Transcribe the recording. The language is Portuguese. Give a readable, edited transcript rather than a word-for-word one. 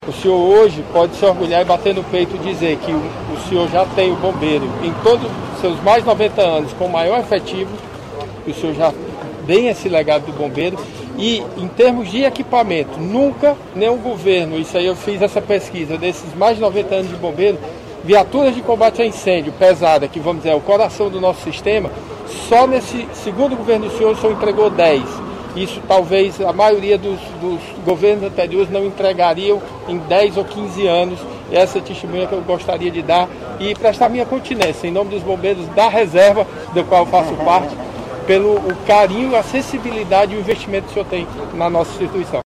O senhor hoje pode se orgulhar e bater no peito e dizer que o senhor já tem o bombeiro em todos os seus mais 90 anos com maior efetivo, que o senhor já tem esse legado do bombeiro. E em termos de equipamento, nunca nenhum governo, isso aí eu fiz essa pesquisa, desses mais de 90 anos de bombeiro, viaturas de combate a incêndio pesada, que vamos dizer é o coração do nosso sistema, só nesse segundo governo do senhor, o senhor entregou 10. Isso talvez a maioria dos governos anteriores não entregariam em 10 ou 15 anos. Essa é a testemunha que eu gostaria de dar e prestar minha continência em nome dos bombeiros da reserva, do qual eu faço parte, pelo carinho, a sensibilidade e o investimento que o senhor tem na nossa instituição.